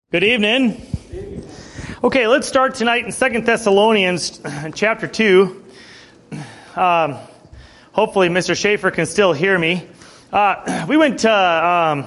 Good evening. Okay, let's start tonight in 2 Thessalonians chapter 2. Hopefully Mr. Schaefer can still hear me. We went to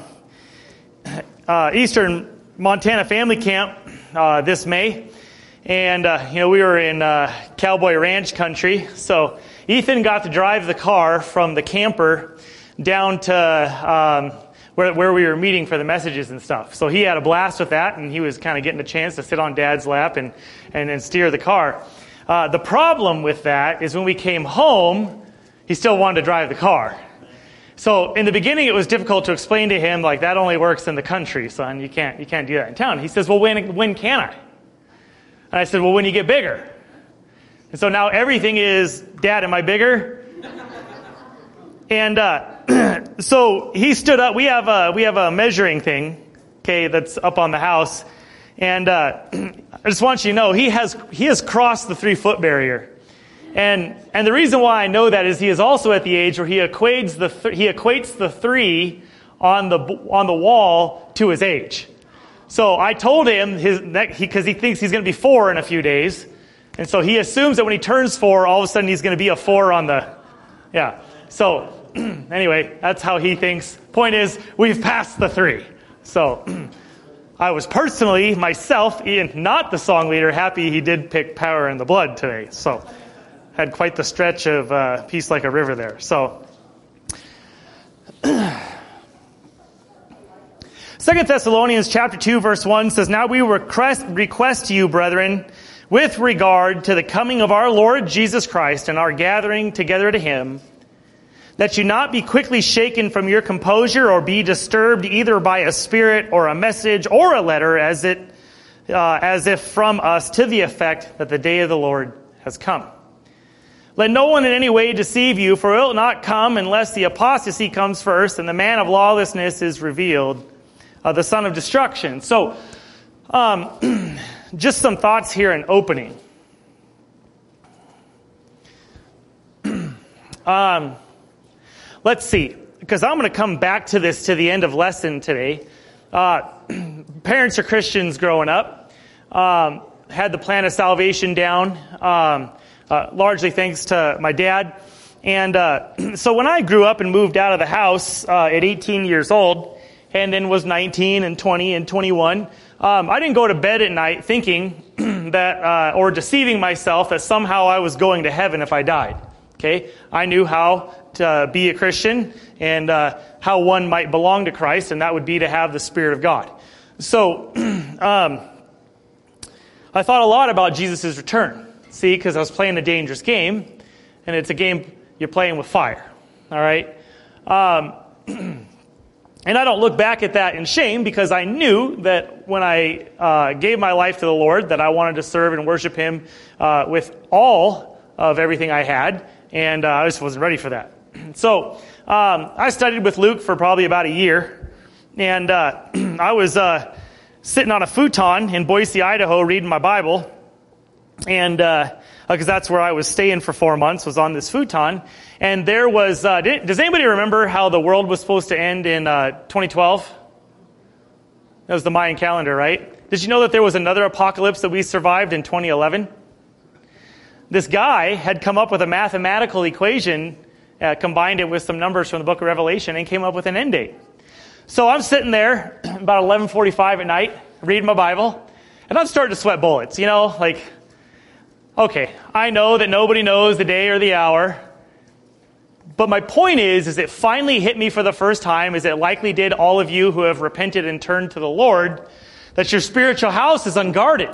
Eastern Montana Family Camp this May, and we were in cowboy ranch country. So Ethan got to drive the car from the camper down to where we were meeting for the messages and stuff. So he had a blast with that, and he was kind of getting a chance to sit on Dad's lap and steer the car. The problem with that is when we came home, he still wanted to drive the car. So in the beginning, it was difficult to explain to him, like, that only works in the country, son. You can't do that in town. He says, well, when can I? And I said, well, when you get bigger. And so now everything is, Dad, am I bigger? And so he stood up. We have a measuring thing, okay, that's up on the house, and I just want you to know he has crossed the 3-foot barrier, and the reason why I know that is he is also at the age where he equates the 3 on the wall to his age. So I told him because he thinks he's going to be 4 in a few days, and so he assumes that when he turns 4, all of a sudden he's going to be a 4 on the So. Anyway, that's how he thinks. Point is, we've passed the 3. So I was personally, myself, Ian, not the song leader, happy he did pick Power in the Blood today. So had quite the stretch of Peace Like a River there. So 2 Thessalonians chapter 2, verse 1 says, Now we request to you, brethren, with regard to the coming of our Lord Jesus Christ and our gathering together to him, that you not be quickly shaken from your composure or be disturbed either by a spirit or a message or a letter as if from us, to the effect that the day of the Lord has come. Let no one in any way deceive you, for it will not come unless the apostasy comes first and the man of lawlessness is revealed, the son of destruction. So just some thoughts here in opening. Let's see, because I'm going to come back to this to the end of lesson today. Parents are Christians growing up. Had the plan of salvation down, largely thanks to my dad. And so when I grew up and moved out of the house at 18 years old, and then was 19 and 20 and 21, I didn't go to bed at night thinking that, or deceiving myself that somehow I was going to heaven if I died. Okay, I knew how to be a Christian and how one might belong to Christ, and that would be to have the Spirit of God. So I thought a lot about Jesus' return. See, because I was playing a dangerous game, and it's a game you're playing with fire. All right? And I don't look back at that in shame, because I knew that when I gave my life to the Lord, that I wanted to serve and worship him with all of everything I had. And I just wasn't ready for that. So I studied with Luke for probably about a year. And I was sitting on a futon in Boise, Idaho, reading my Bible. And because that's where I was staying for 4 months, was on this futon. And there was, does anybody remember how the world was supposed to end in 2012? That was the Mayan calendar, right? Did you know that there was another apocalypse that we survived in 2011? This guy had come up with a mathematical equation, combined it with some numbers from the book of Revelation, and came up with an end date. So I'm sitting there about 11:45 at night, reading my Bible, and I'm starting to sweat bullets, like, okay, I know that nobody knows the day or the hour, but my point is it finally hit me for the first time, as it likely did all of you who have repented and turned to the Lord, that your spiritual house is unguarded.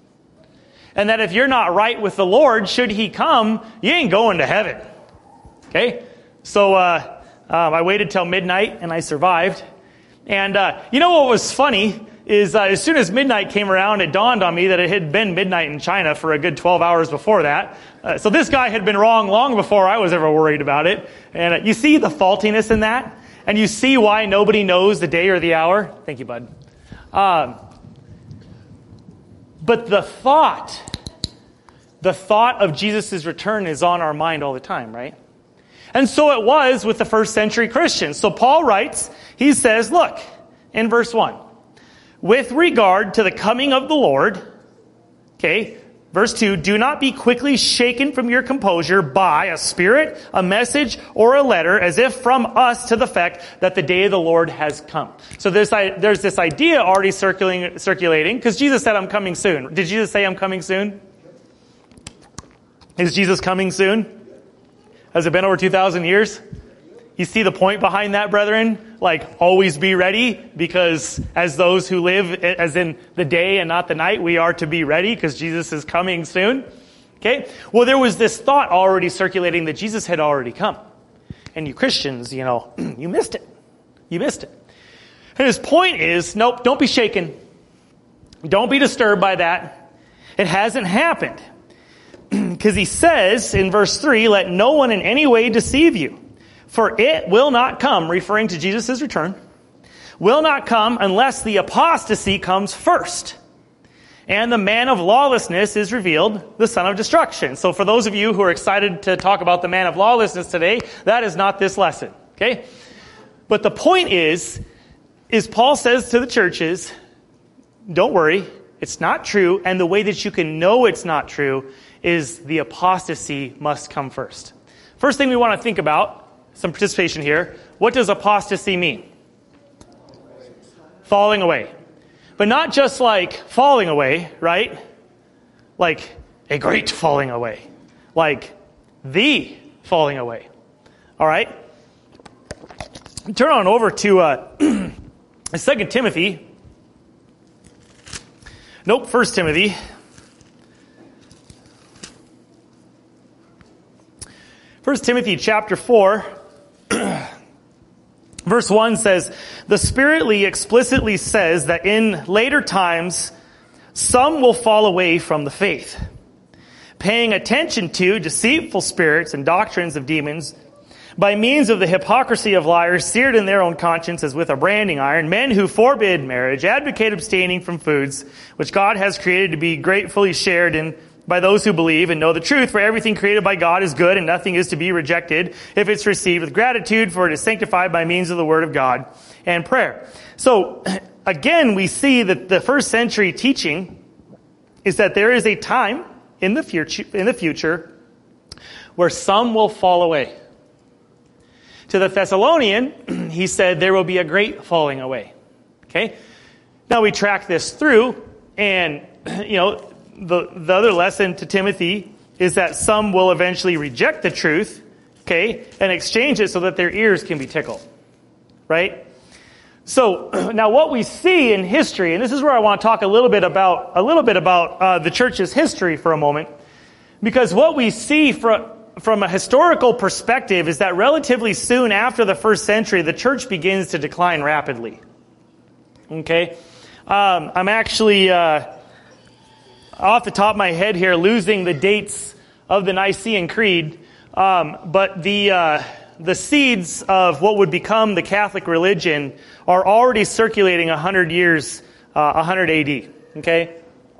And that if you're not right with the Lord, should he come, you ain't going to heaven. Okay? So I waited till midnight, and I survived. And you know what was funny is as soon as midnight came around, it dawned on me that it had been midnight in China for a good 12 hours before that. So this guy had been wrong long before I was ever worried about it. And you see the faultiness in that? And you see why nobody knows the day or the hour? Thank you, bud. But the thought of Jesus' return is on our mind all the time, right? And so it was with the first century Christians. So Paul writes, he says, look, in verse 1, with regard to the coming of the Lord, okay, verse 2, do not be quickly shaken from your composure by a spirit, a message, or a letter, as if from us to the effect that the day of the Lord has come. So there's this idea already circulating, because Jesus said, I'm coming soon. Did Jesus say, I'm coming soon? Is Jesus coming soon? Has it been over 2,000 years? You see the point behind that, brethren? Like, always be ready, because as those who live as in the day and not the night, we are to be ready because Jesus is coming soon. Okay? Well, there was this thought already circulating that Jesus had already come. And you Christians, you missed it. You missed it. And his point is, nope, don't be shaken. Don't be disturbed by that. It hasn't happened. Because he says in verse 3, let no one in any way deceive you. For it will not come, referring to Jesus' return, will not come unless the apostasy comes first. And the man of lawlessness is revealed, the son of destruction. So for those of you who are excited to talk about the man of lawlessness today, that is not this lesson. Okay? But the point is Paul says to the churches, don't worry, it's not true. And the way that you can know it's not true is the apostasy must come first. First thing we want to think about, some participation here. What does apostasy mean? Falling away. But not just like falling away, right? Like a great falling away. Like the falling away. All right? Turn on over to 2 Timothy. Nope, 1 Timothy. 1 Timothy chapter 4. Verse 1 says, the Spirit explicitly says that in later times, some will fall away from the faith, paying attention to deceitful spirits and doctrines of demons, by means of the hypocrisy of liars, seared in their own conscience as with a branding iron, men who forbid marriage, advocate abstaining from foods, which God has created to be gratefully shared in by those who believe and know the truth. For everything created by God is good, and nothing is to be rejected if it's received with gratitude, for it is sanctified by means of the word of God and prayer. So, again, we see that the first century teaching is that there is a time in the future where some will fall away. To the Thessalonian, he said there will be a great falling away. Okay? Now we track this through, and, the other lesson to Timothy is that some will eventually reject the truth, okay, and exchange it so that their ears can be tickled, right? So now what we see in history, and this is where I want to talk a little bit about the church's history for a moment, because what we see from a historical perspective is that relatively soon after the first century, the church begins to decline rapidly. Okay, I'm actually off the top of my head here, losing the dates of the Nicene Creed, but the seeds of what would become the Catholic religion are already circulating 100 years, 100 AD, okay?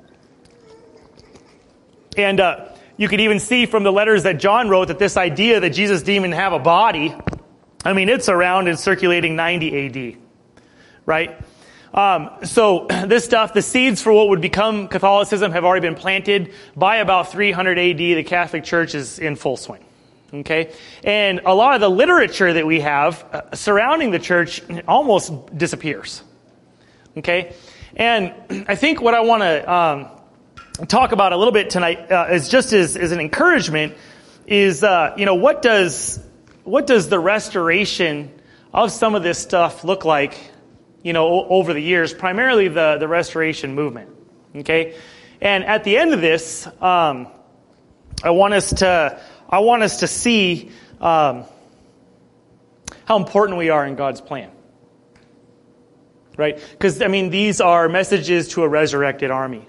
And you could even see from the letters that John wrote that this idea that Jesus didn't even have a body, it's around and circulating 90 AD, right? So this stuff, the seeds for what would become Catholicism have already been planted. By about 300 AD, the Catholic Church is in full swing. Okay? And a lot of the literature that we have surrounding the church almost disappears. Okay? And I think what I want to talk about a little bit tonight is just as an encouragement is, what does the restoration of some of this stuff look like over the years, primarily the Restoration movement. Okay? And at the end of this, I want us to see how important we are in God's plan. Right? Because, these are messages to a resurrected army.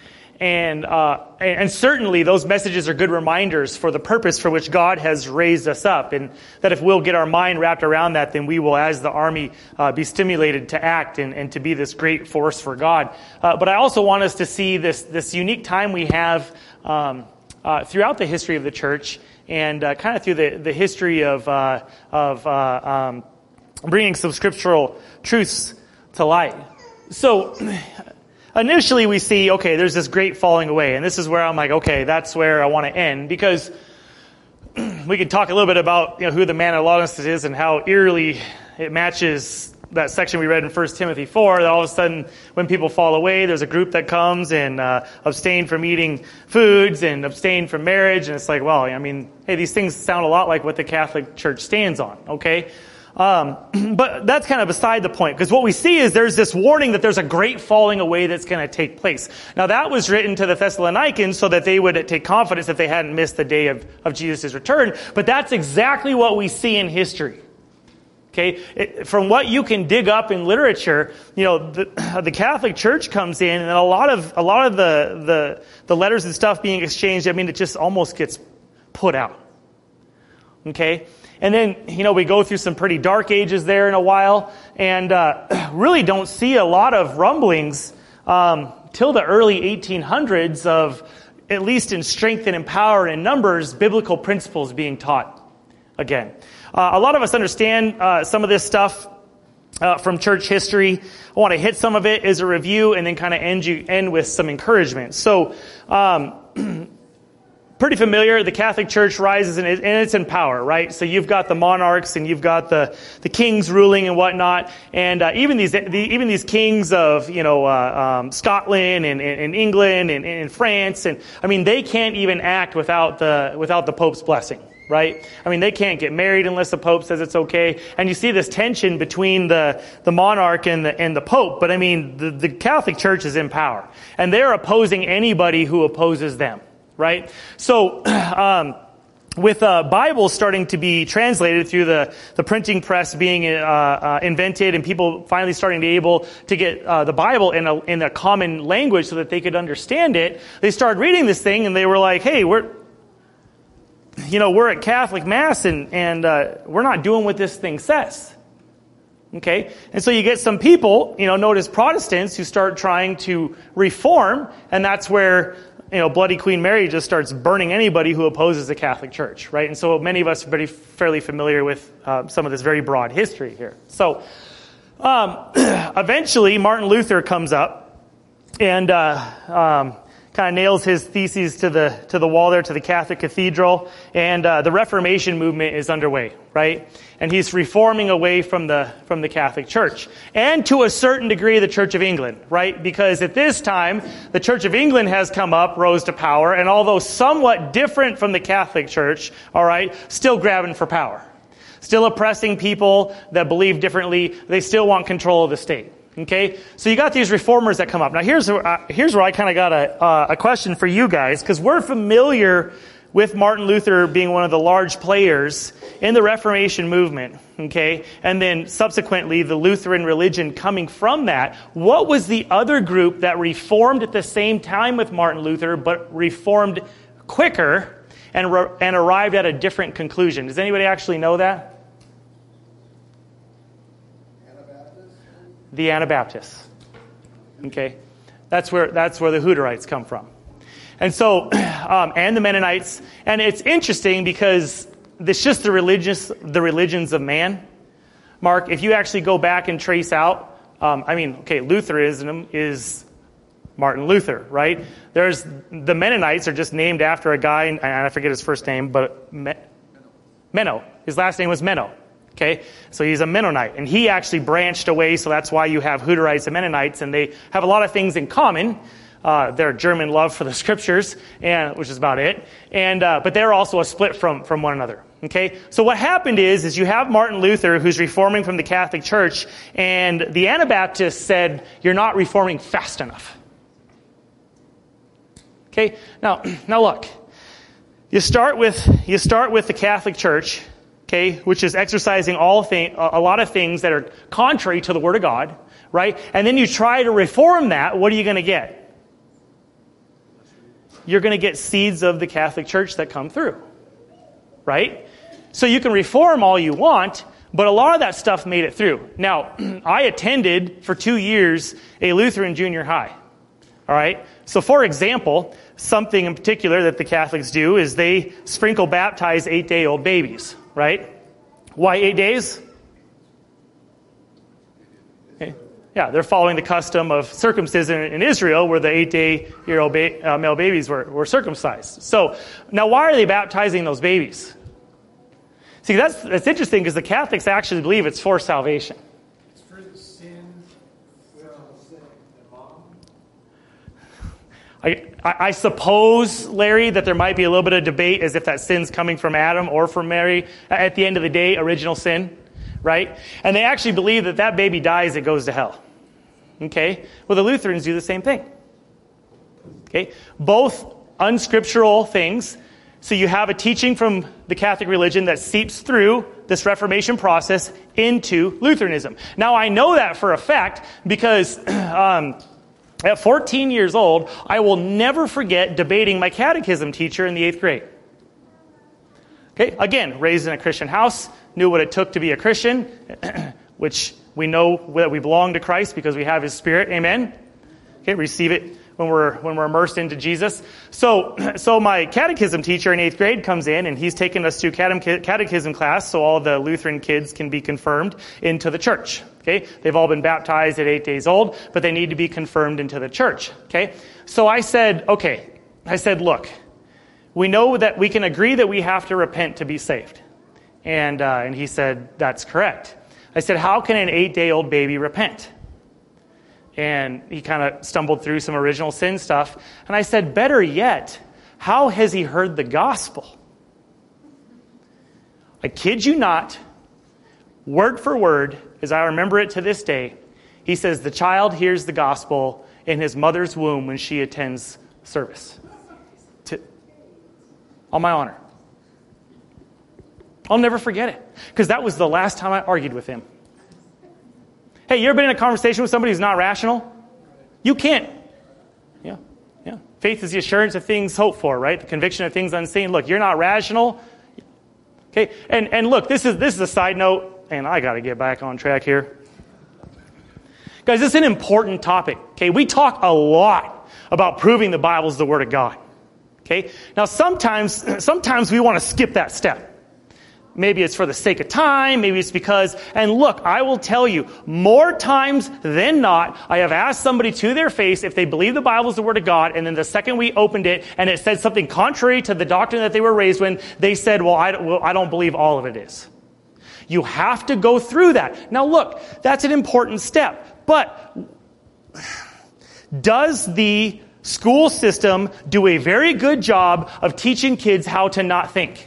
And certainly those messages are good reminders for the purpose for which God has raised us up. And that if we'll get our mind wrapped around that, then we will, as the army, be stimulated to act and to be this great force for God. But I also want us to see this unique time we have throughout the history of the church and kind of through the history of bringing some scriptural truths to light. So initially we see, okay, there's this great falling away. And this is where I'm like, okay, that's where I want to end. Because we could talk a little bit about who the man of lawlessness is and how eerily it matches that section we read in 1 Timothy 4, that all of a sudden when people fall away, there's a group that comes and abstain from eating foods and abstain from marriage. And it's like, well, I mean, hey, these things sound a lot like what the Catholic Church stands on, okay? But that's kind of beside the point, because what we see is there's this warning that there's a great falling away that's going to take place. Now, that was written to the Thessalonians so that they would take confidence if they hadn't missed the day of Jesus' return. But that's exactly what we see in history. Okay, from what you can dig up in literature, the Catholic Church comes in, and a lot of the letters and stuff being exchanged, I mean, it just almost gets put out. Okay, and then we go through some pretty dark ages there in a while, and really don't see a lot of rumblings till the early 1800s of, at least in strength and in power and in numbers, biblical principles being taught again. A lot of us understand some of this stuff from church history. I want to hit some of it as a review and then kind of end with some encouragement. So, pretty familiar, the Catholic Church rises and it's in power, right? So you've got the monarchs and you've got the kings ruling and whatnot, and even these kings of Scotland and England and France, and I mean they can't even act without the Pope's blessing. Right? I mean, they can't get married unless the Pope says it's okay. And you see this tension between the monarch and the Pope. But I mean, the Catholic Church is in power. And they're opposing anybody who opposes them. Right? So, with Bibles starting to be translated through the printing press being invented and people finally starting to be able to get the Bible in a common language so that they could understand it, they started reading this thing and they were like, hey, we're at Catholic Mass and we're not doing what this thing says. Okay? And so you get some people, known as Protestants, who start trying to reform, and that's where, Bloody Queen Mary just starts burning anybody who opposes the Catholic Church, right? And so many of us are fairly familiar with some of this very broad history here. So, eventually Martin Luther comes up and, kind of nails his theses to the wall there, to the Catholic Cathedral, and the Reformation movement is underway, right? And he's reforming away from the Catholic Church, and to a certain degree, the Church of England, right? Because at this time, the Church of England has come up, rose to power, and although somewhat different from the Catholic Church, all right, still grabbing for power, still oppressing people that believe differently. They still want control of the state. Okay, so you got these reformers that come up. Now here's where I kind of got a question for you guys, because we're familiar with Martin Luther being one of the large players in the Reformation movement. Okay, and then subsequently the Lutheran religion coming from that. What was the other group that reformed at the same time with Martin Luther, but reformed quicker and arrived at a different conclusion? Does anybody actually know that? The Anabaptists. Okay, that's where the Hutterites come from, and so and the Mennonites. And it's interesting because it's just the religions of man. Mark, if you actually go back and trace out, Lutheranism is Martin Luther, right? There's the Mennonites are just named after a guy, and I forget his first name, but Menno. His last name was Menno. Okay, so he's a Mennonite, and he actually branched away, so that's why you have Hutterites and Mennonites, and they have a lot of things in common. Their German love for the scriptures, which is about it, but they're also a split from one another. Okay, so what happened is you have Martin Luther, who's reforming from the Catholic Church, and the Anabaptists said, you're not reforming fast enough. Okay, now look, you start with the Catholic Church, okay, which is exercising a lot of things that are contrary to the Word of God, right? And then you try to reform that. What are you going to get? You're going to get seeds of the Catholic Church that come through, right? So you can reform all you want, but a lot of that stuff made it through. Now, I attended for 2 years a Lutheran junior high, all right? So for example, something in particular that the Catholics do is they sprinkle baptize 8-day-old babies. Right? Why 8 days? Okay. Yeah, they're following the custom of circumcision in Israel, where the 8-day-year-old male babies were circumcised. So now why are they baptizing those babies? See, that's interesting because the Catholics actually believe it's for salvation. It's for the sin. I suppose, Larry, that there might be a little bit of debate as if that sin's coming from Adam or from Mary. At the end of the day, original sin, right? And they actually believe that that baby dies, it goes to hell. Okay? Well, the Lutherans do the same thing. Okay? Both unscriptural things. So you have a teaching from the Catholic religion that seeps through this Reformation process into Lutheranism. Now, I know that for a fact because at 14 years old, I will never forget debating my catechism teacher in the 8th grade. Okay, again, raised in a Christian house, knew what it took to be a Christian, which we know that we belong to Christ because we have His Spirit. Amen? Okay, receive it when we're immersed into Jesus. So my catechism teacher in 8th grade comes in, and he's taking us to catechism class so all the Lutheran kids can be confirmed into the church. Okay? They've all been baptized at 8 days old, but they need to be confirmed into the church. Okay? So I said, look, we know that we can agree that we have to repent to be saved. And he said, that's correct. I said, how can an 8-day-old baby repent? And he kind of stumbled through some original sin stuff. And I said, better yet, how has he heard the gospel? I kid you not, word for word, as I remember it to this day, he says the child hears the gospel in his mother's womb when she attends service. On my honor. I'll never forget it, because that was the last time I argued with him. Hey, you ever been in a conversation with somebody who's not rational? You can't. Yeah. Faith is the assurance of things hoped for, right? The conviction of things unseen. Look, you're not rational. Okay, and look, this is a side note, and I got to get back on track here. Guys, this is an important topic. Okay, we talk a lot about proving the Bible is the Word of God. Okay, now sometimes we want to skip that step. Maybe it's for the sake of time. Maybe it's because, and look, I will tell you, more times than not, I have asked somebody to their face if they believe the Bible is the Word of God, and then the second we opened it and it said something contrary to the doctrine that they were raised in, they said, well, I don't believe all of it is. You have to go through that. Now look, that's an important step. But does the school system do a very good job of teaching kids how to not think?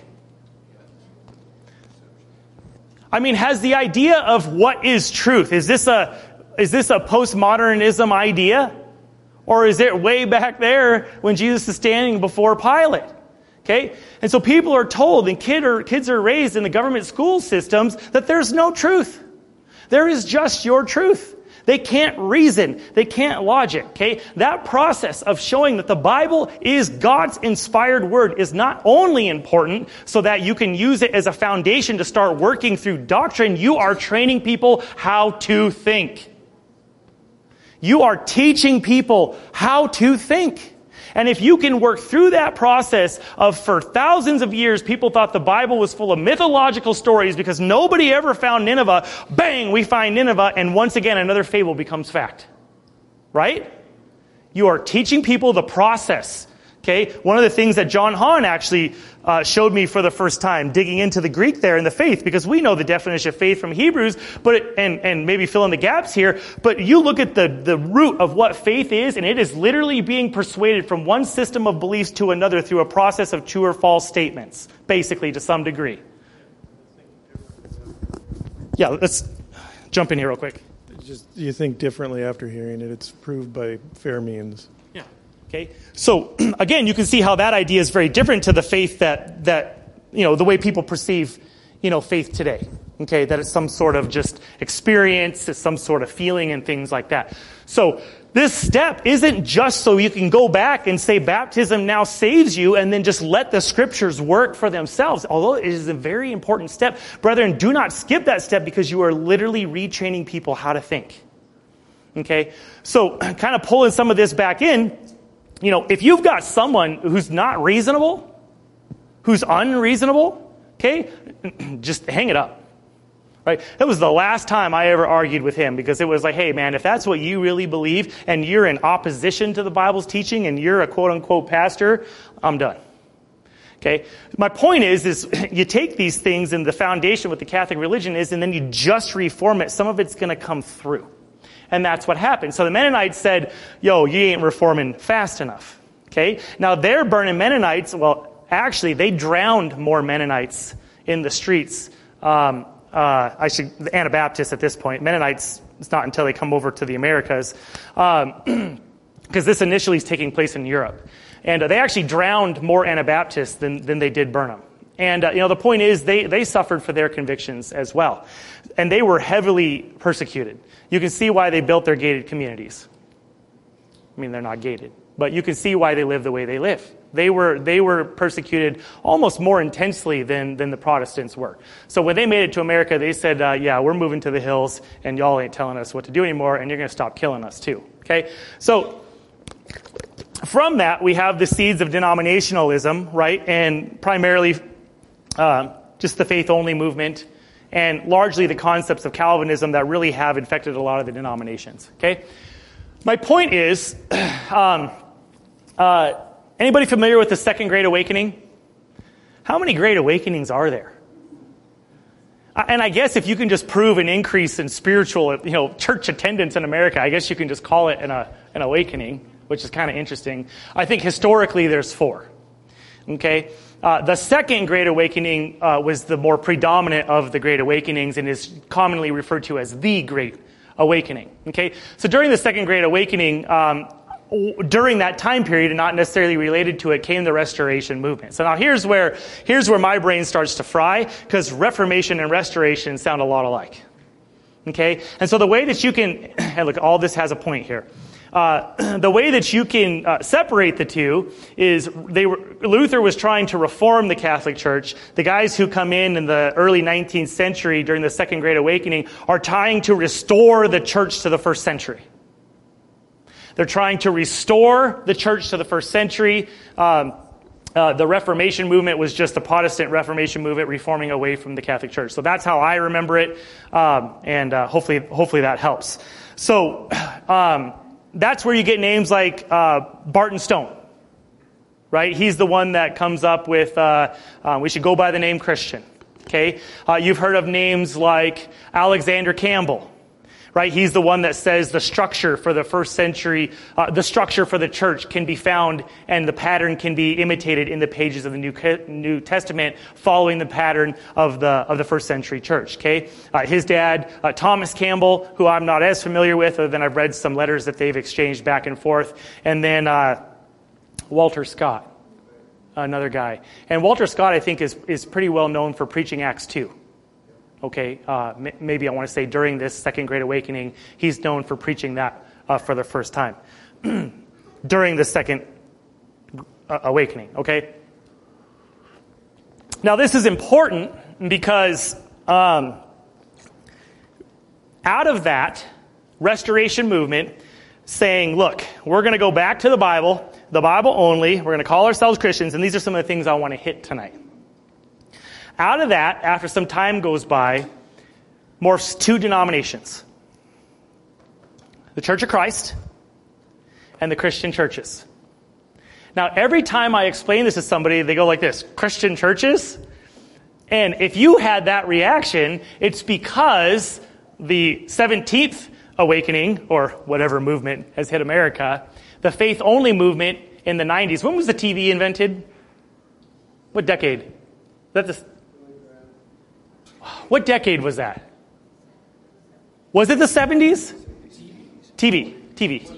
I mean, has the idea of what is truth, is this a postmodernism idea? Or is it way back there when Jesus is standing before Pilate? Okay? And so people are told, and kids are raised in the government school systems, that there's no truth. There is just your truth. They can't reason. They can't logic. Okay? That process of showing that the Bible is God's inspired word is not only important so that you can use it as a foundation to start working through doctrine, you are training people how to think. You are teaching people how to think. And if you can work through that process of, for thousands of years, people thought the Bible was full of mythological stories because nobody ever found Nineveh. Bang, we find Nineveh, and once again, another fable becomes fact. Right? You are teaching people the process. Okay? One of the things that John Hahn actually showed me for the first time, digging into the Greek there in the faith, because we know the definition of faith from Hebrews, and maybe fill in the gaps here, but you look at the root of what faith is, and it is literally being persuaded from one system of beliefs to another through a process of true or false statements, basically, to some degree. Yeah, let's jump in here real quick. Just you think differently after hearing it. It's proved by fair means. Okay, so again, you can see how that idea is very different to the faith that the way people perceive, faith today. Okay, that it's some sort of just experience, it's some sort of feeling and things like that. So this step isn't just so you can go back and say baptism now saves you and then just let the scriptures work for themselves. Although it is a very important step. Brethren, do not skip that step because you are literally retraining people how to think. Okay, so kind of pulling some of this back in. If you've got someone who's not reasonable, who's unreasonable, okay, just hang it up. Right? It was the last time I ever argued with him, because it was like, hey man, if that's what you really believe and you're in opposition to the Bible's teaching and you're a quote unquote pastor, I'm done. Okay? My point is you take these things, and the foundation with the Catholic religion is, and then you just reform it. Some of it's going to come through. And that's what happened. So the Mennonites said, yo, you ain't reforming fast enough. Okay? Now they're burning Mennonites. Well, actually, they drowned more Mennonites in the streets. The Anabaptists at this point. Mennonites, it's not until they come over to the Americas. Because this initially is taking place in Europe. And they actually drowned more Anabaptists than they did burn them. And, the point is they suffered for their convictions as well. And they were heavily persecuted. You can see why they built their gated communities. I mean, they're not gated. But you can see why they live the way they live. They were persecuted almost more intensely than the Protestants were. So when they made it to America, they said, yeah, we're moving to the hills, and y'all ain't telling us what to do anymore, and you're going to stop killing us too. Okay? So from that, we have the seeds of denominationalism, right? And primarily just the faith-only movement, and largely the concepts of Calvinism that really have infected a lot of the denominations. Okay? My point is, anybody familiar with the Second Great Awakening? How many Great Awakenings are there? And I guess if you can just prove an increase in spiritual, church attendance in America, I guess you can just call it an awakening, which is kind of interesting. I think historically there's 4. Okay? The Second Great Awakening was the more predominant of the Great Awakenings and is commonly referred to as the Great Awakening. Okay? So during the Second Great Awakening, during that time period, and not necessarily related to it, came the Restoration movement. So now here's where my brain starts to fry, because Reformation and Restoration sound a lot alike. Okay? And so the way that you can, and look, all this has a point here. The way that you can separate the two is Luther was trying to reform the Catholic Church. The guys who come in the early 19th century during the Second Great Awakening are trying to restore the church to the first century. They're trying to restore the church to the first century. The Reformation movement was just the Protestant Reformation movement reforming away from the Catholic Church. So that's how I remember it, and hopefully that helps. So that's where you get names like Barton Stone, right? He's the one that comes up with, we should go by the name Christian, okay? You've heard of names like Alexander Campbell. Right? He's the one that says the structure for the first century, the structure for the church can be found and the pattern can be imitated in the pages of the New Testament, following the pattern of the first century church. Okay? His dad, Thomas Campbell, who I'm not as familiar with, other than I've read some letters that they've exchanged back and forth, and then Walter Scott, another guy. And Walter Scott, I think, is pretty well known for preaching Acts 2. Okay, maybe I want to say during this Second Great Awakening, he's known for preaching that for the first time. During the Second Awakening, okay? Now this is important because out of that Restoration movement saying, look, we're going to go back to the Bible only, we're going to call ourselves Christians, and these are some of the things I want to hit tonight. Out of that, after some time goes by, morphs 2 denominations. The Church of Christ and the Christian churches. Now, every time I explain this to somebody, they go like this, Christian churches? And if you had that reaction, it's because the 17th awakening, or whatever movement has hit America, the faith-only movement in the 90s. When was the TV invented? What decade? What decade was that? Was it the 70s? TV.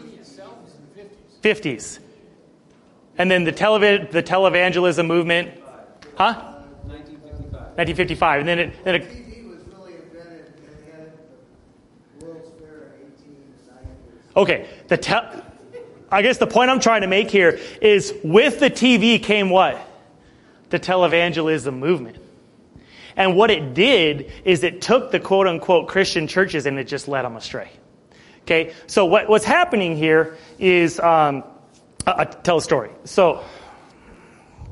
50s. And then the televangelism movement? Huh? 1955. And then it TV was really invented and they had the World's Fair in 1890. Okay. I guess the point I'm trying to make here is with the TV came what? The televangelism movement. And what it did is it took the quote-unquote Christian churches and it just led them astray. Okay? So what's happening here is, I'll tell a story. So,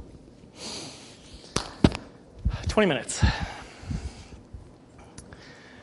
20 minutes.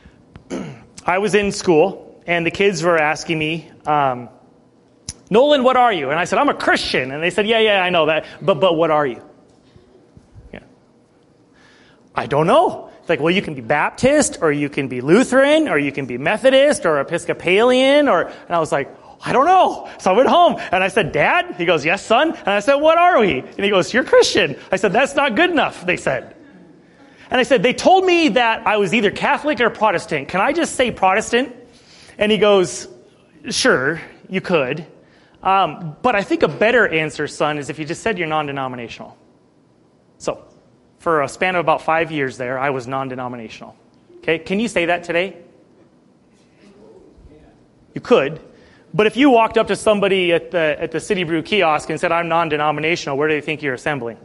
I was in school, and the kids were asking me, Nolan, what are you? And I said, I'm a Christian. And they said, yeah, I know that. But what are you? Yeah. I don't know. It's like, well, you can be Baptist, or you can be Lutheran, or you can be Methodist, or Episcopalian, and I was like, I don't know. So I went home, and I said, Dad? He goes, yes, son. And I said, what are we? And he goes, you're Christian. I said, that's not good enough, they said. And I said, they told me that I was either Catholic or Protestant. Can I just say Protestant? And he goes, sure, you could. But I think a better answer, son, is if you just said you're non-denominational. So, for a span of about 5 years there, I was non-denominational. Okay, can you say that today? You could. But if you walked up to somebody at the City Brew kiosk and said, I'm non-denominational, where do you think you're assembling?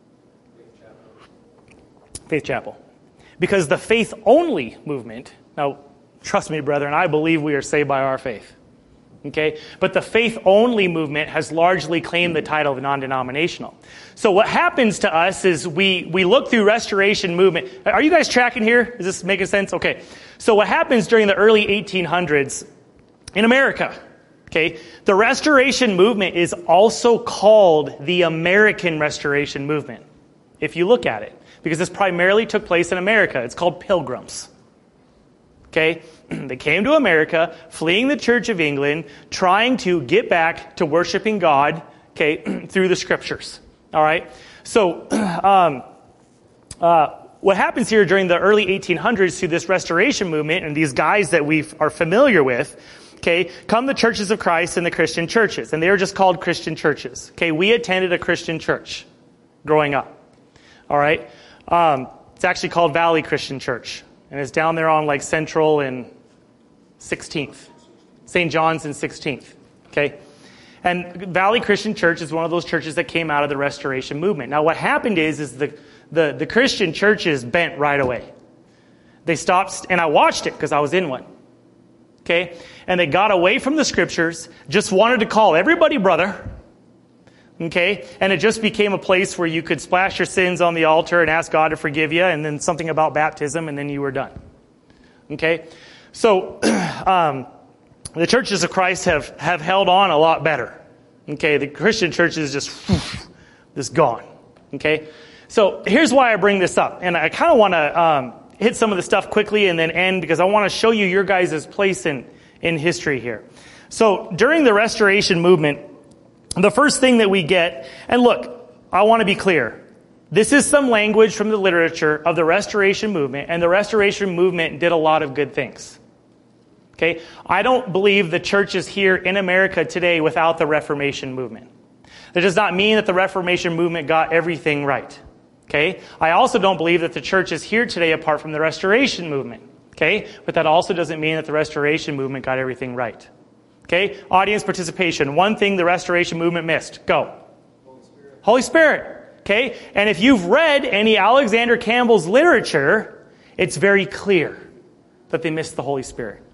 Faith Chapel. Because the faith-only movement, now, trust me, brethren, I believe we are saved by our faith. Okay? But the faith-only movement has largely claimed the title of non-denominational. So what happens to us is we look through Restoration movement. Are you guys tracking here? Is this making sense? Okay. So what happens during the early 1800s in America, okay, the Restoration movement is also called the American Restoration movement, if you look at it. Because this primarily took place in America. It's called pilgrims. Okay? They came to America, fleeing the Church of England, trying to get back to worshiping God, okay, through the Scriptures. All right? So, what happens here during the early 1800s through this Restoration movement, and these guys that we are familiar with, okay, come the churches of Christ and the Christian churches. And they are just called Christian churches. Okay? We attended a Christian church growing up. All right? It's actually called Valley Christian Church. And it's down there on like Central and 16th. St. John's and 16th. Okay? And Valley Christian Church is one of those churches that came out of the Restoration movement. Now what happened is the Christian churches bent right away. They stopped, and I watched it because I was in one. Okay? And they got away from the Scriptures, just wanted to call everybody brother. Okay? And it just became a place where you could splash your sins on the altar and ask God to forgive you, and then something about baptism, and then you were done. Okay? So, the churches of Christ have held on a lot better. Okay? The Christian church is just gone. Okay? So, here's why I bring this up. And I kind of want to hit some of the stuff quickly and then end, because I want to show you your guys' place in history here. So, during the Restoration movement, the first thing that we get, and look, I want to be clear. This is some language from the literature of the Restoration movement, and the Restoration movement did a lot of good things. Okay? I don't believe the church is here in America today without the Reformation movement. That does not mean that the Reformation movement got everything right. Okay? I also don't believe that the church is here today apart from the Restoration movement. Okay? But that also doesn't mean that the Restoration movement got everything right. Okay, audience participation. One thing the Restoration movement missed. Go. Holy Spirit. Okay, and if you've read any Alexander Campbell's literature, it's very clear that they missed the Holy Spirit.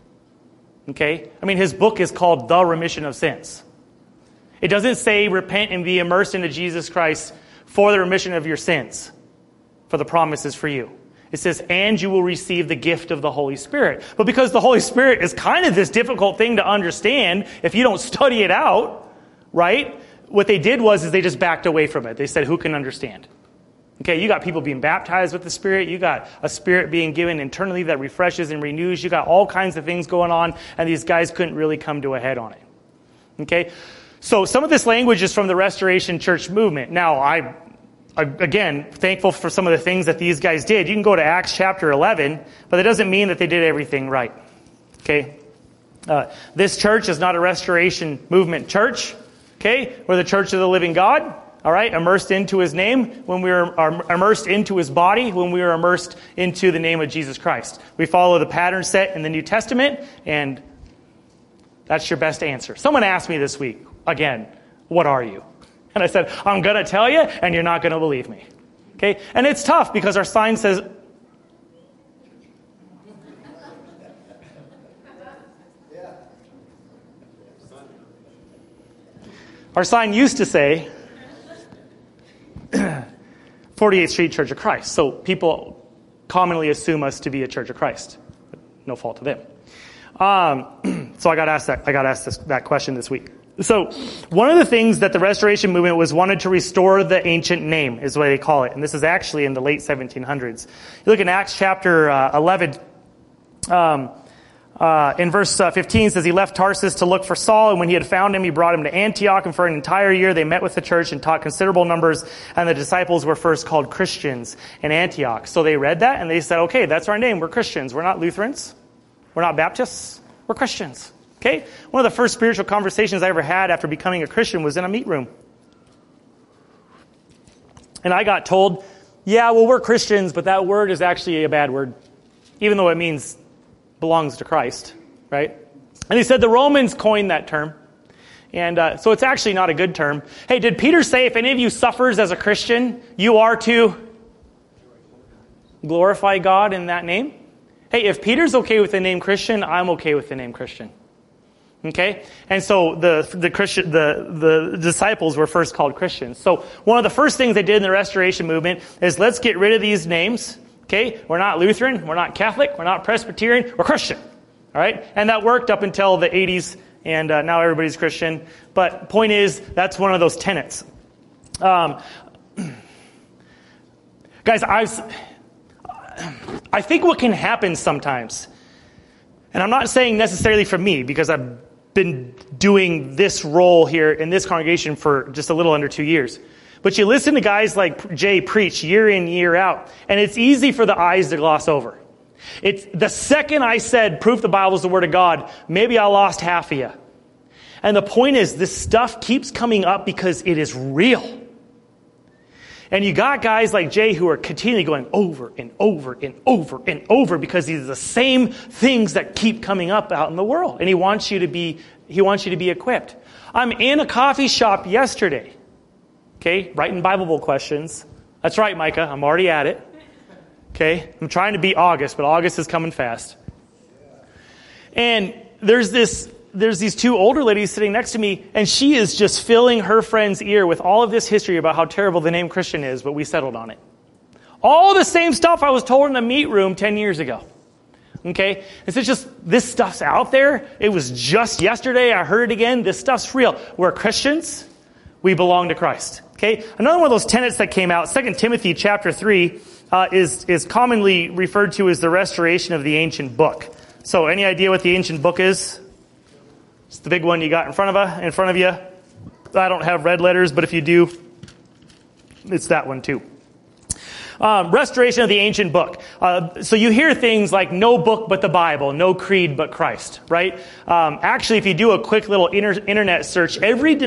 Okay, I mean, his book is called The Remission of Sins. It doesn't say repent and be immersed into Jesus Christ for the remission of your sins, for the promises for you. It says, and you will receive the gift of the Holy Spirit. But because the Holy Spirit is kind of this difficult thing to understand, if you don't study it out, right? What they did was they just backed away from it. They said, who can understand? Okay, you got people being baptized with the Spirit. You got a Spirit being given internally that refreshes and renews. You got all kinds of things going on, and these guys couldn't really come to a head on it. Okay, so some of this language is from the Restoration Church movement. Now, again, thankful for some of the things that these guys did. You can go to Acts chapter 11, but it doesn't mean that they did everything right. Okay? This church is not a Restoration movement church. Okay? We're the church of the living God. All right? Immersed into His name when we are immersed into His body, when we are immersed into the name of Jesus Christ. We follow the pattern set in the New Testament, and that's your best answer. Someone asked me this week, again, what are you? And I said, I'm going to tell you, and you're not going to believe me. Okay? And it's tough because our sign says... Our sign used to say 48th Street Church of Christ. So people commonly assume us to be a Church of Christ. No fault to them. So I got asked that question this week. So one of the things that the Restoration movement was wanted to restore the ancient name, is what they call it. And this is actually in the late 1700s. You look in Acts chapter 11, in verse 15 says, he left Tarsus to look for Saul, and when he had found him, he brought him to Antioch, and for an entire year they met with the church and taught considerable numbers, and the disciples were first called Christians in Antioch. So they read that, and they said, okay, that's our name. We're Christians. We're not Lutherans. We're not Baptists. We're Christians. Okay? One of the first spiritual conversations I ever had after becoming a Christian was in a meat room. And I got told, yeah, well, we're Christians, but that word is actually a bad word, even though it means belongs to Christ, right? And he said the Romans coined that term. And so it's actually not a good term. Hey, did Peter say if any of you suffers as a Christian, you are to glorify God in that name? Hey, if Peter's okay with the name Christian, I'm okay with the name Christian. Okay? And so the disciples were first called Christians. So one of the first things they did in the Restoration movement is let's get rid of these names. Okay? We're not Lutheran, we're not Catholic, we're not Presbyterian, we're Christian. All right? And that worked up until the 80s, and now everybody's Christian. But point is, that's one of those tenets. Guys, I think what can happen sometimes, and I'm not saying necessarily for me, because I've been doing this role here in this congregation for just a little under 2 years. But you listen to guys like Jay preach year in, year out, and it's easy for the eyes to gloss over. It's the second I said, proof the Bible is the Word of God, maybe I lost half of you. And the point is, this stuff keeps coming up because it is real. And you got guys like Jay who are continually going over and over and over and over because these are the same things that keep coming up out in the world. And he wants you to be equipped. I'm in a coffee shop yesterday. Okay, writing Bible Bowl questions. That's right, Micah. I'm already at it. Okay, I'm trying to beat August, but August is coming fast. And there's these two older ladies sitting next to me, and she is just filling her friend's ear with all of this history about how terrible the name Christian is, but we settled on it. All the same stuff I was told in the meat room 10 years ago. Okay? It's just, this stuff's out there. It was just yesterday. I heard it again. This stuff's real. We're Christians. We belong to Christ. Okay? Another one of those tenets that came out, 2 Timothy chapter 3, is commonly referred to as the restoration of the ancient book. So any idea what the ancient book is? It's the big one you got in front of you. I don't have red letters, but if you do, it's that one too. Restoration of the ancient book. So you hear things like no book but the Bible, no creed but Christ, right? Actually, if you do a quick little internet search,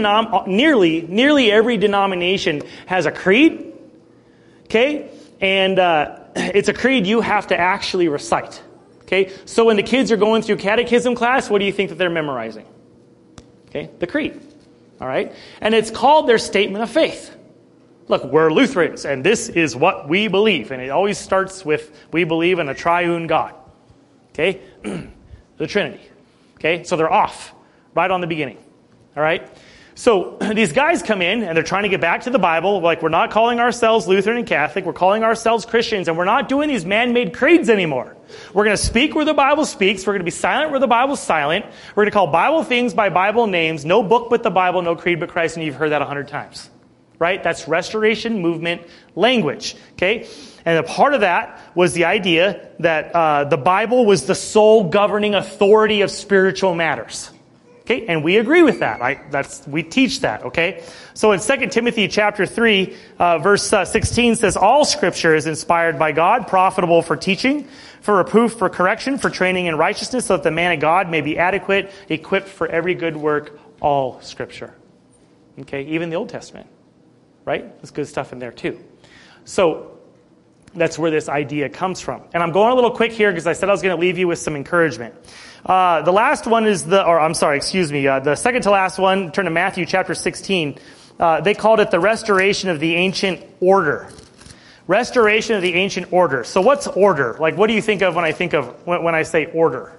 nearly every denomination has a creed, okay? And it's a creed you have to actually recite. Okay, so when the kids are going through catechism class, what do you think that they're memorizing? Okay, the creed. All right, and it's called their statement of faith. Look, we're Lutherans, and this is what we believe. And it always starts with, we believe in a triune God. Okay, the Trinity. Okay, so they're off right on the beginning. All right, so these guys come in, and they're trying to get back to the Bible. Like, we're not calling ourselves Lutheran and Catholic. We're calling ourselves Christians, and we're not doing these man-made creeds anymore. We're going to speak where the Bible speaks. We're going to be silent where the Bible's silent. We're going to call Bible things by Bible names. No book but the Bible, no creed but Christ. And you've heard that 100 times. Right? That's Restoration movement language. Okay? And a part of that was the idea that the Bible was the sole governing authority of spiritual matters. Okay? And we agree with that. We teach that. Okay? So in 2 Timothy chapter 3, verse 16 says, all Scripture is inspired by God, profitable for teaching, for reproof, for correction, for training in righteousness, so that the man of God may be adequate, equipped for every good work, all Scripture. Okay? Even the Old Testament. Right? There's good stuff in there too. So that's where this idea comes from. And I'm going a little quick here because I said I was going to leave you with some encouragement. The last one is the second to last one, turn to Matthew chapter 16. They called it the restoration of the ancient order. Restoration of the ancient order. So what's order? Like, what do you think of when I say order?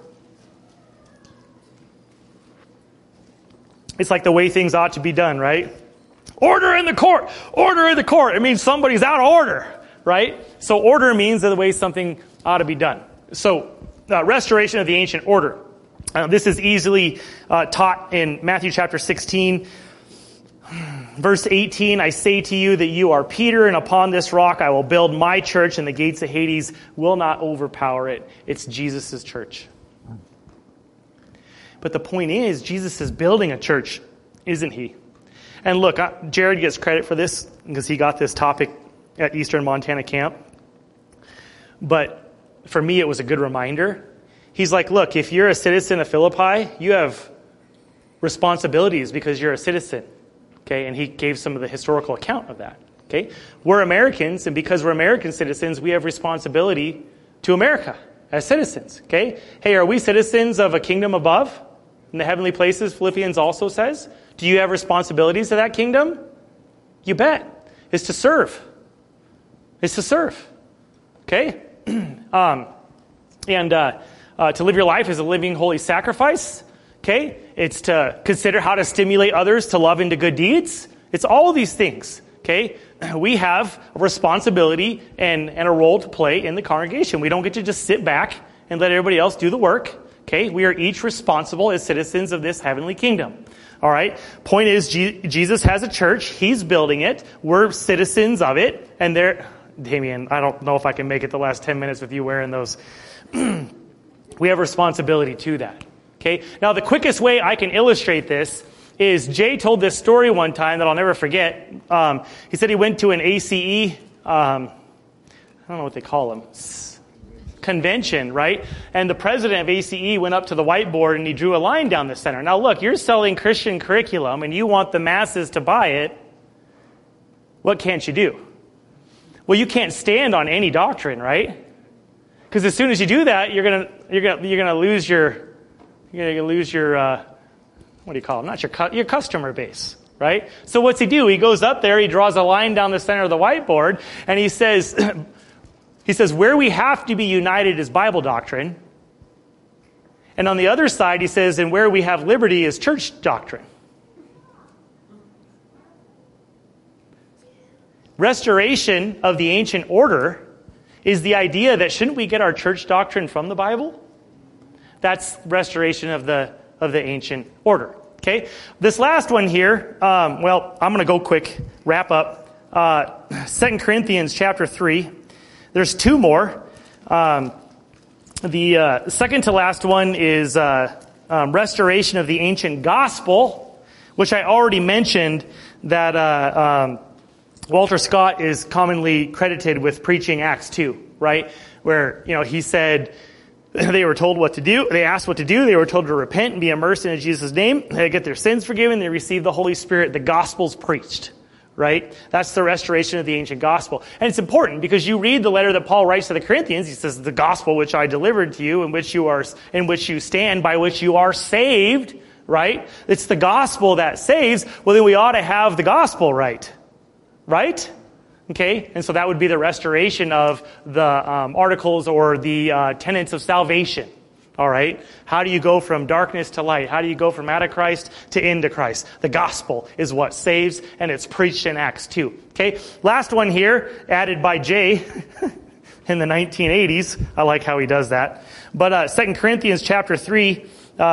It's like the way things ought to be done, right? Order in the court! Order in the court! It means somebody's out of order, right? So order means the way something ought to be done. So restoration of the ancient order. This is easily taught in Matthew chapter 16, verse 18. I say to you that you are Peter, and upon this rock I will build my church, and the gates of Hades will not overpower it. It's Jesus' church. But the point is, Jesus is building a church, isn't he? And look, Jared gets credit for this because he got this topic at Eastern Montana Camp. But for me, it was a good reminder. He's like, look, if you're a citizen of Philippi, you have responsibilities because you're a citizen. Okay, and he gave some of the historical account of that. Okay, we're Americans, and because we're American citizens, we have responsibility to America as citizens. Okay, hey, are we citizens of a kingdom above in the heavenly places? Philippians also says. Do you have responsibilities to that kingdom? You bet. It's to serve. It's to serve. Okay, to live your life as a living holy sacrifice. Okay, it's to consider how to stimulate others to love and to good deeds. It's all of these things. Okay, we have a responsibility and a role to play in the congregation. We don't get to just sit back and let everybody else do the work. Okay, we are each responsible as citizens of this heavenly kingdom. All right, point is, Jesus has a church. He's building it. We're citizens of it. And Damien, I don't know if I can make it the last 10 minutes with you wearing those. We have responsibility to that. Okay. Now, the quickest way I can illustrate this is Jay told this story one time that I'll never forget. He said he went to an ACE, I don't know what they call them, convention, right? And the president of ACE went up to the whiteboard and he drew a line down the center. Now, look, you're selling Christian curriculum and you want the masses to buy it. What can't you do? Well, you can't stand on any doctrine, right? Because as soon as you do that, you're gonna lose your what do you call them? Not your customer base, right? So what's he do? He goes up there, he draws a line down the center of the whiteboard, and he says, where we have to be united is Bible doctrine, and on the other side, he says, and where we have liberty is church doctrine. Restoration of the ancient order is the idea that shouldn't we get our church doctrine from the Bible? That's restoration of the ancient order. Okay, this last one here. I'm going to go quick. Wrap up. 2 Corinthians chapter 3. There's two more. The second to last one is restoration of the ancient gospel, which I already mentioned that. Walter Scott is commonly credited with preaching Acts 2, right? Where, he said they were told what to do. They asked what to do. They were told to repent and be immersed in Jesus' name. They get their sins forgiven. They receive the Holy Spirit. The gospel's preached, right? That's the restoration of the ancient gospel. And it's important because you read the letter that Paul writes to the Corinthians. He says, the gospel which I delivered to you, in which you stand, by which you are saved, right? It's the gospel that saves. Well, then we ought to have the gospel right. Right? Okay, and so that would be the restoration of the articles or the tenets of salvation. All right? How do you go from darkness to light? How do you go from out of Christ to into Christ? The gospel is what saves, and it's preached in Acts 2. Okay, last one here, added by Jay in the 1980s. I like how he does that. But 2 Corinthians chapter 3,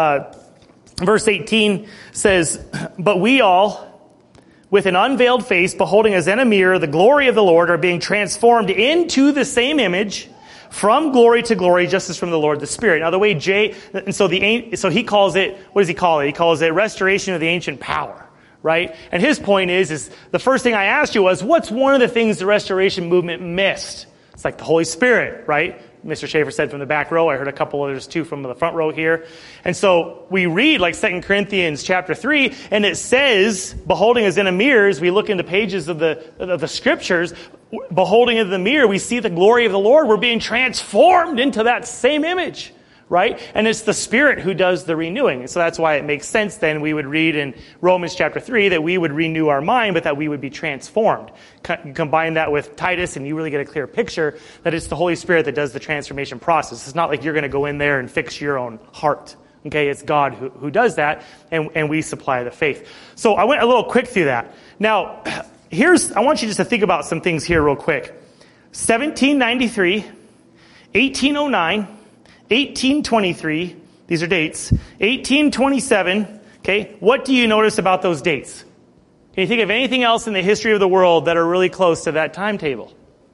verse 18 says, but we all, with an unveiled face, beholding as in a mirror the glory of the Lord, are being transformed into the same image from glory to glory, just as from the Lord the Spirit. Now the way so he calls it, what does he call it? He calls it restoration of the ancient power, right? And his point is the first thing I asked you was, what's one of the things the restoration movement missed? It's like the Holy Spirit, right? Mr. Schaefer said from the back row. I heard a couple others too from the front row here. And so we read like 2 Corinthians chapter 3, and it says, beholding as in a mirror, as we look in the pages of the scriptures, beholding in the mirror, we see the glory of the Lord. We're being transformed into that same image, right? And it's the Spirit who does the renewing. So that's why it makes sense then we would read in Romans chapter 3 that we would renew our mind, but that we would be transformed. Combine that with Titus, and you really get a clear picture that it's the Holy Spirit that does the transformation process. It's not like you're going to go in there and fix your own heart. Okay, it's God who does that, and we supply the faith. So I went a little quick through that. Now, I want you just to think about some things here real quick. 1793, 1809, 1823, These are dates. 1827. Okay, what do you notice about those dates? Can you think of anything else in the history of the world that are really close to that timetable?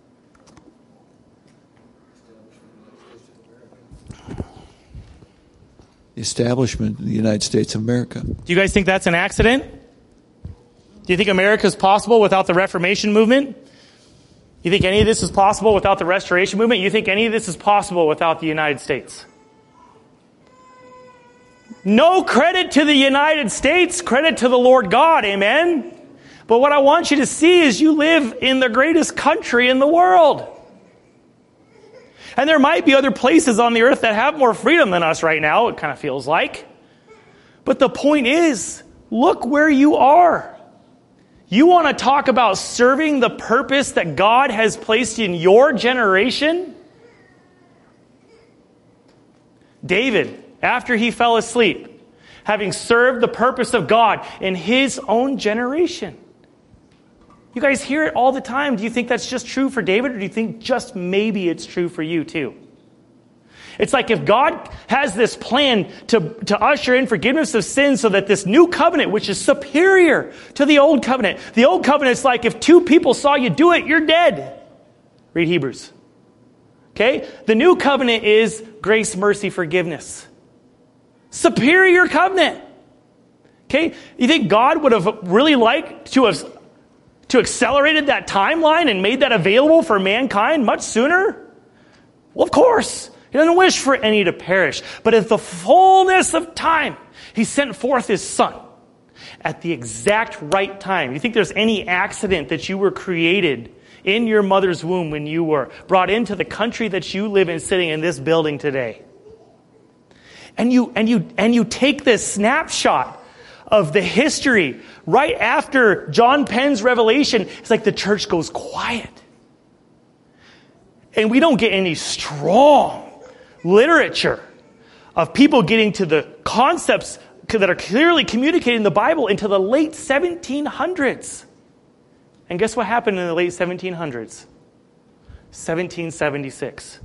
The establishment of the United States of America. Do you guys think that's an accident? Do you think America is possible without the Reformation movement? You think any of this is possible without the Restoration movement? You think any of this is possible without the United States? No credit to the United States, credit to the Lord God, amen? But what I want you to see is you live in the greatest country in the world. And there might be other places on the earth that have more freedom than us right now, it kind of feels like. But the point is, look where you are. You want to talk about serving the purpose that God has placed in your generation? David, after he fell asleep, having served the purpose of God in his own generation. You guys hear it all the time. Do you think that's just true for David, or do you think just maybe it's true for you too? It's like if God has this plan to usher in forgiveness of sins so that this new covenant, which is superior to the old covenant is like if two people saw you do it, you're dead. Read Hebrews. Okay? The new covenant is grace, mercy, forgiveness. Superior covenant. Okay? You think God would have really liked to accelerated that timeline and made that available for mankind much sooner? Well, of course. He doesn't wish for any to perish. But at the fullness of time, he sent forth his son at the exact right time. You think there's any accident that you were created in your mother's womb when you were brought into the country that you live in, sitting in this building today? And you take this snapshot of the history right after John Penn's revelation. It's like the church goes quiet. And we don't get any strong literature of people getting to the concepts that are clearly communicated in the Bible into the late 1700s. And guess what happened in the late 1700s? 1776.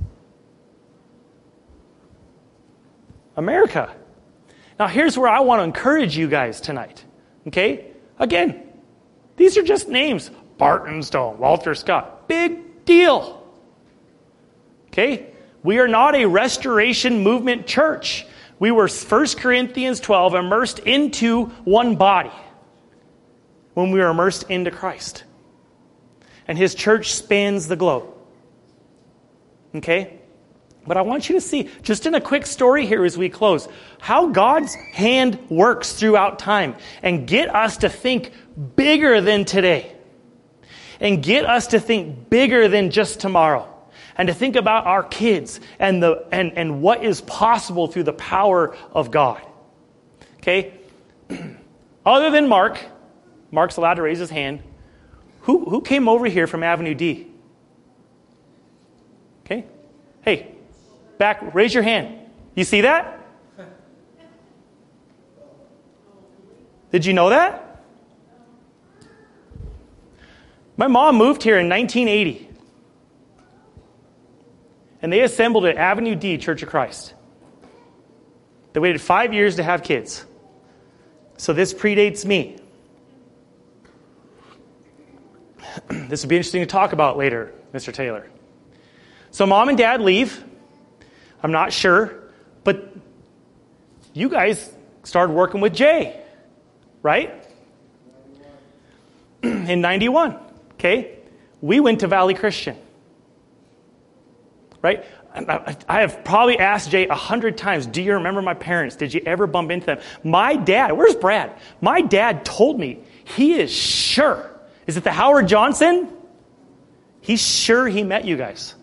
America. Now here's where I want to encourage you guys tonight. Okay? Again, these are just names. Barton Stone, Walter Scott. Big deal. Okay? We are not a Restoration Movement church. We were 1 Corinthians 12 immersed into one body when we were immersed into Christ. And his church spans the globe. Okay? But I want you to see, just in a quick story here as we close, how God's hand works throughout time and get us to think bigger than today. And get us to think bigger than just tomorrow. And to think about our kids and what is possible through the power of God. Okay? Other than Mark's allowed to raise his hand. Who came over here from Avenue D? Okay? Hey, back, raise your hand. You see that? Did you know that? My mom moved here in 1980. And they assembled at Avenue D Church of Christ. They waited 5 years to have kids. So this predates me. This would be interesting to talk about later, Mr. Taylor. So mom and dad leave. I'm not sure. But you guys started working with Jay, right? In 91. Okay? We went to Valley Christian. Right? I have probably asked Jay 100 times, do you remember my parents? Did you ever bump into them? My dad, where's Brad? My dad told me he is sure. Is it the Howard Johnson? He's sure he met you guys.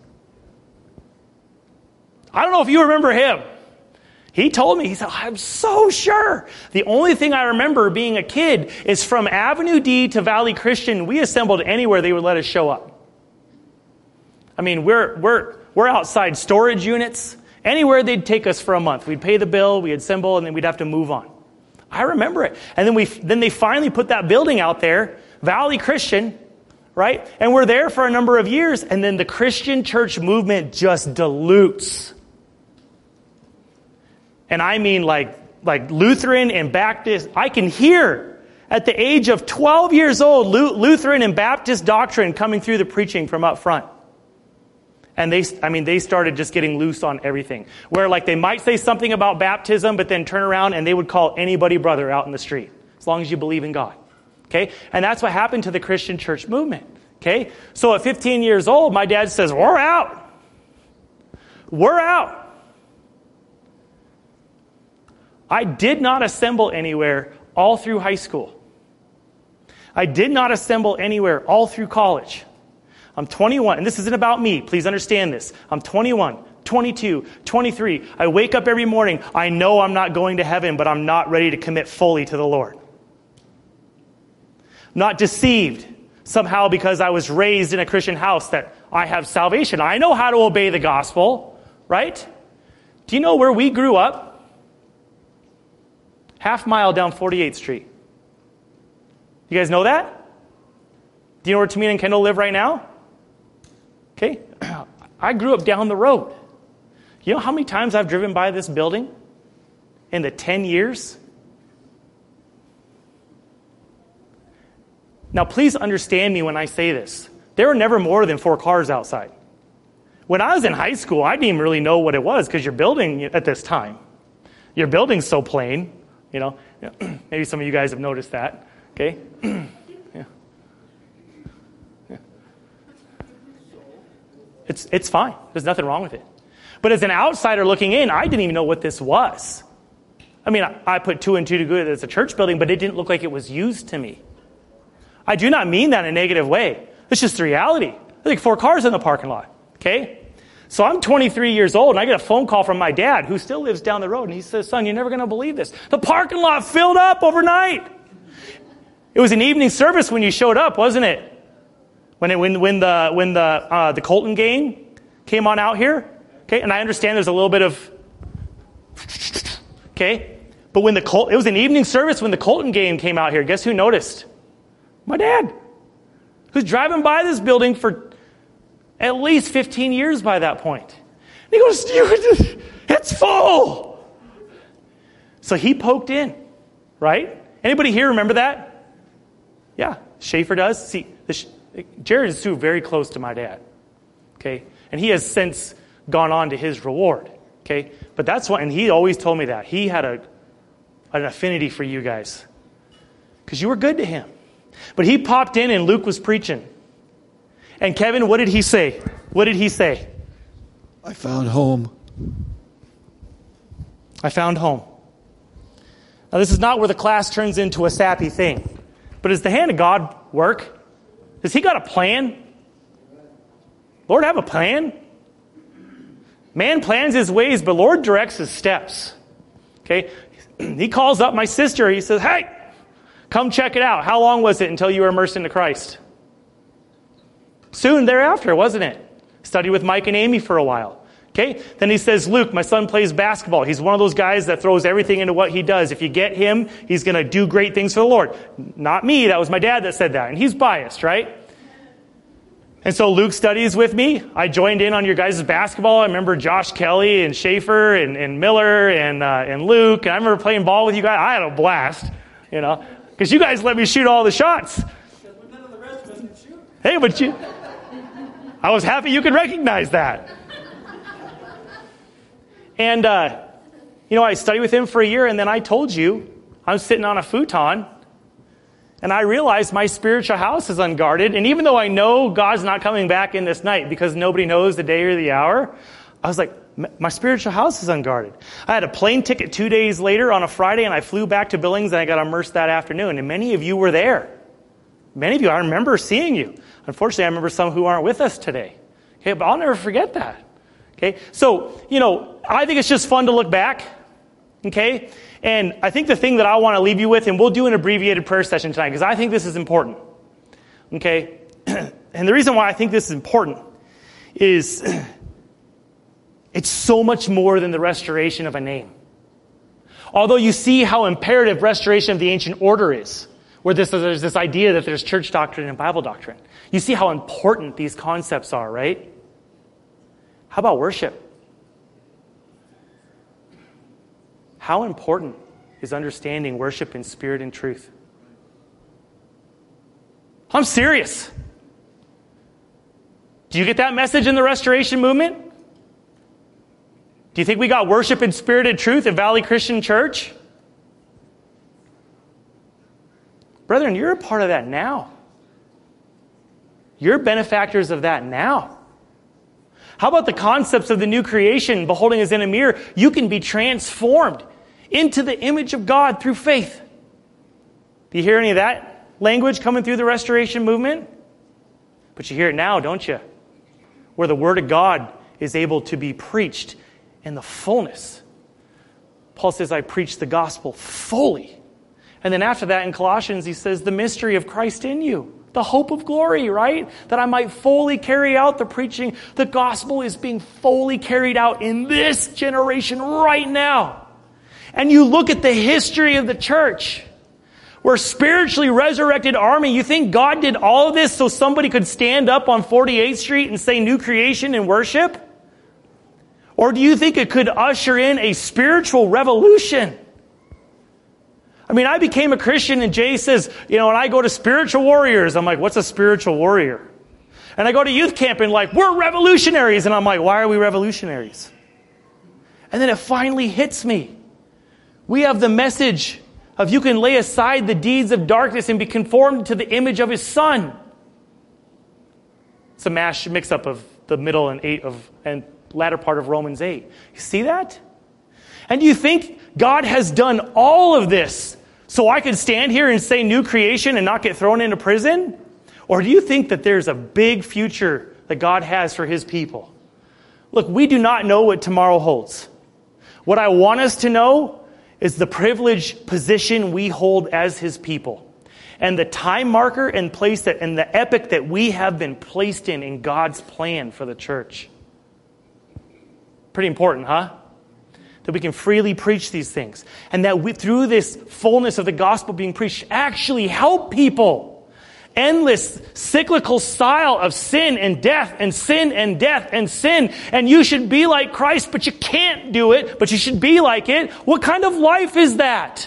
I don't know if you remember him. He told me, he said, I'm so sure. The only thing I remember being a kid is from Avenue D to Valley Christian, we assembled anywhere they would let us show up. I mean, we're outside storage units. Anywhere they'd take us for a month. We'd pay the bill, we'd assemble, and then we'd have to move on. I remember it. And then they finally put that building out there, Valley Christian, right? And we're there for a number of years, and then the Christian church movement just dilutes. And I mean like Lutheran and Baptist. I can hear at the age of 12 years old, Lutheran and Baptist doctrine coming through the preaching from up front. And they started just getting loose on everything. Where like they might say something about baptism, but then turn around and they would call anybody brother out in the street, as long as you believe in God. Okay? And that's what happened to the Christian church movement. Okay? So at 15 years old, my dad says, we're out. We're out. I did not assemble anywhere all through high school. I did not assemble anywhere all through college. I'm 21, and this isn't about me. Please understand this. I'm 21, 22, 23. I wake up every morning. I know I'm not going to heaven, but I'm not ready to commit fully to the Lord. Not deceived somehow because I was raised in a Christian house that I have salvation. I know how to obey the gospel, right? Do you know where we grew up? Half mile down 48th Street. You guys know that? Do you know where Tamina and Kendall live right now? Okay. I grew up down the road. You know how many times I've driven by this building in the 10 years? Now, please understand me when I say this. There were never more than 4 cars outside. When I was in high school, I didn't even really know what it was because your building at this time, your building's so plain. You know, maybe some of you guys have noticed that. Okay? Yeah. It's fine. There's nothing wrong with it. But as an outsider looking in, I didn't even know what this was. I mean, I put 2 and 2 together as a church building, but it didn't look like it was used to me. I do not mean that in a negative way. It's just the reality. There's like 4 cars in the parking lot. Okay? So I'm 23 years old, and I get a phone call from my dad, who still lives down the road, and he says, son, you're never going to believe this. The parking lot filled up overnight. It was an evening service when you showed up, wasn't it? When the Colton game came on out here. Okay, and I understand there's a little bit of, okay, but it was an evening service when the Colton game came out here. Guess who noticed? My dad, who's driving by this building for at least 15 years by that point. And he goes, it's full. So he poked in, right? Anybody here remember that? Yeah, Schaefer does. See, Jared is too very close to my dad, okay? And he has since gone on to his reward, okay? But that's what, and he always told me that. He had an affinity for you guys because you were good to him. But he popped in and Luke was preaching. And Kevin, what did he say? What did he say? I found home. I found home. Now, this is not where the class turns into a sappy thing. But does the hand of God work? Does he got a plan? Lord have a plan? Man plans his ways, but Lord directs his steps. Okay? He calls up my sister. He says, hey, come check it out. How long was it until you were immersed into Christ? Soon thereafter, wasn't it? Studied with Mike and Amy for a while. Okay? Then he says, Luke, my son plays basketball. He's one of those guys that throws everything into what he does. If you get him, he's going to do great things for the Lord. Not me. That was my dad that said that. And he's biased, right? And so Luke studies with me. I joined in on your guys' basketball. I remember Josh Kelly and Schaefer and Miller and Luke. And I remember playing ball with you guys. I had a blast, you know, because you guys let me shoot all the shots. Hey, but I was happy you could recognize that. And, I studied with him for a year, and then I told you I'm sitting on a futon, and I realized my spiritual house is unguarded. And even though I know God's not coming back in this night because nobody knows the day or the hour, I was like, my spiritual house is unguarded. I had a plane ticket 2 days later on a Friday, and I flew back to Billings, and I got immersed that afternoon. And many of you were there. Many of you, I remember seeing you. Unfortunately, I remember some who aren't with us today. Okay, but I'll never forget that. Okay, so, I think it's just fun to look back. Okay, and I think the thing that I want to leave you with, and we'll do an abbreviated prayer session tonight because I think this is important. Okay, and the reason why I think this is important is it's so much more than the restoration of a name. Although you see how imperative restoration of the ancient order is, where there's this idea that there's church doctrine and Bible doctrine. You see how important these concepts are, right? How about worship? How important is understanding worship in spirit and truth? I'm serious. Do you get that message in the Restoration Movement? Do you think we got worship in spirit and truth at Valley Christian Church? Brethren, you're a part of that now. You're benefactors of that now. How about the concepts of the new creation, beholding as in a mirror? You can be transformed into the image of God through faith. Do you hear any of that language coming through the Restoration Movement? But you hear it now, don't you? Where the Word of God is able to be preached in the fullness. Paul says, I preach the gospel fully. And then after that in Colossians, he says, the mystery of Christ in you. The hope of glory, right? That I might fully carry out the preaching. The gospel is being fully carried out in this generation right now. And you look at the history of the church. We're a spiritually resurrected army. You think God did all of this so somebody could stand up on 48th Street and say new creation and worship? Or do you think it could usher in a spiritual revolution? I mean, I became a Christian and Jay says, and I go to spiritual warriors. I'm like, what's a spiritual warrior? And I go to youth camp and like, we're revolutionaries. And I'm like, why are we revolutionaries? And then it finally hits me. We have the message of you can lay aside the deeds of darkness and be conformed to the image of His Son. It's a mix-up of the middle and latter part of Romans 8. You see that? And do you think God has done all of this so I could stand here and say new creation and not get thrown into prison? Or do you think that there's a big future that God has for His people? Look, we do not know what tomorrow holds. What I want us to know is the privileged position we hold as His people. And the time marker and place and the epoch that we have been placed in God's plan for the church. Pretty important, huh? That we can freely preach these things. And that we, through this fullness of the gospel being preached, actually help people. Endless cyclical style of sin and death and sin and death and sin. And you should be like Christ, but you can't do it, but you should be like it. What kind of life is that?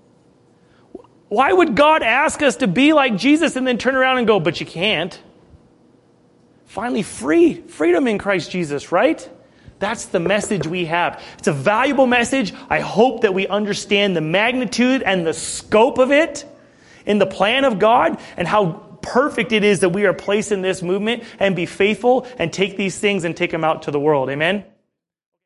Why would God ask us to be like Jesus and then turn around and go, but you can't? Finally, freedom in Christ Jesus, right? That's the message we have. It's a valuable message. I hope that we understand the magnitude and the scope of it in the plan of God and how perfect it is that we are placed in this movement and be faithful and take these things and take them out to the world. Amen?